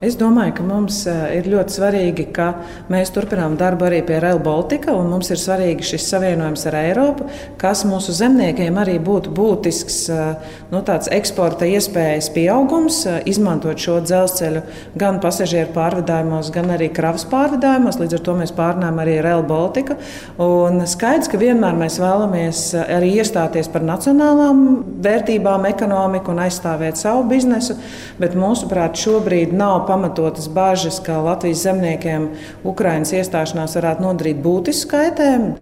Es domāju, ka mums ir ļoti svarīgi, ka mēs turpinām darbu arī pie Rail Baltica, un mums ir svarīgi šis savienojums ar Eiropu, kas mūsu zemniekiem arī būtu būtisks tāds eksporta iespējas pieaugums, izmantot šo dzelzceļu gan pasažieru pārvadājumos, gan arī kravas pārvadājumos. Līdz ar to mēs pārnājam arī Rail Baltica. Un skaidrs, ka vienmēr mēs vēlamies arī iestāties par nacionālām vērtībām, ekonomiku un aizstāvēt savu biznesu, bet mūsuprāt šobrīd nav pamatotas bažas, ka Latvijas zemniekiem Ukrainas iestāšanās varētu nodarīt būtisku kaitējumu.